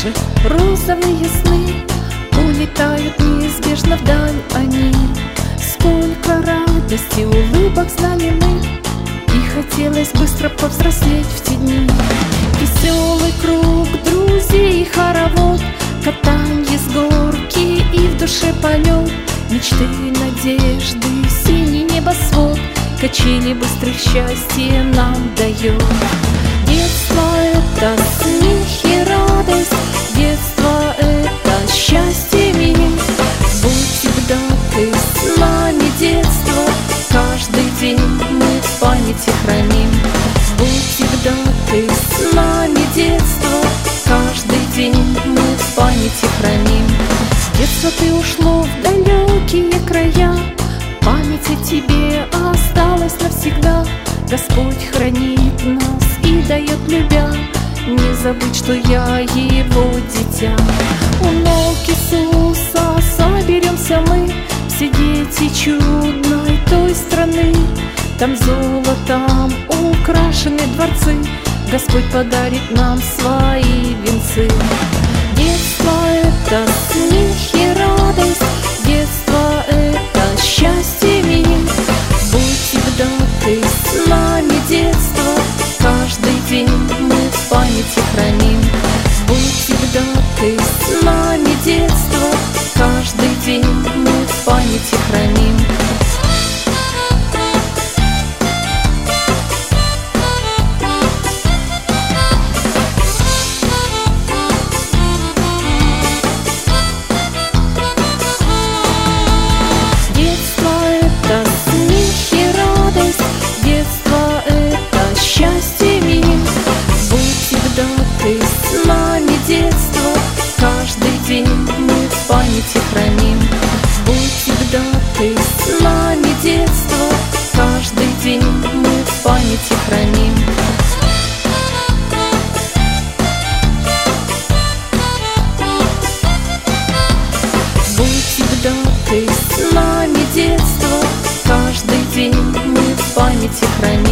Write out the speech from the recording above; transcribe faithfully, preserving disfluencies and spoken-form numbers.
Наши розовые сны улетают неизбежно вдаль они. Сколько радости, улыбок знали мы, и хотелось быстро повзрослеть в те дни. Веселый круг друзей и хоровод, катанье с горки и в душе полет, мечты, надежды, синий небосвод, качели быстрых счастья нам дает. Детство — это смех и радость, детство — это счастье мир. Будь всегда ты с нами, детство, каждый день мы в памяти храним. Будь всегда ты с нами, детство, каждый день мы в памяти храним. Детство ты ушло в далекие края, память о тебе осталась навсегда. Господь хранит нас и дает, любя, не забыть, что я его дитя. У ног Иисуса соберемся мы, все дети чудной той страны. Там золотом украшены дворцы, Господь подарит нам свои венцы. Детство — это смех и радость, детство — это счастье мир. Будь всегда ты с нами, детство, каждый день мы в памяти храним. Будь всегда ты с нами, детство, каждый день мы в памяти храним. Храним. Будь всегда ты с нами, детство, каждый день мы в памяти храним. Будь всегда ты с нами, детство, каждый день мы в памяти храним.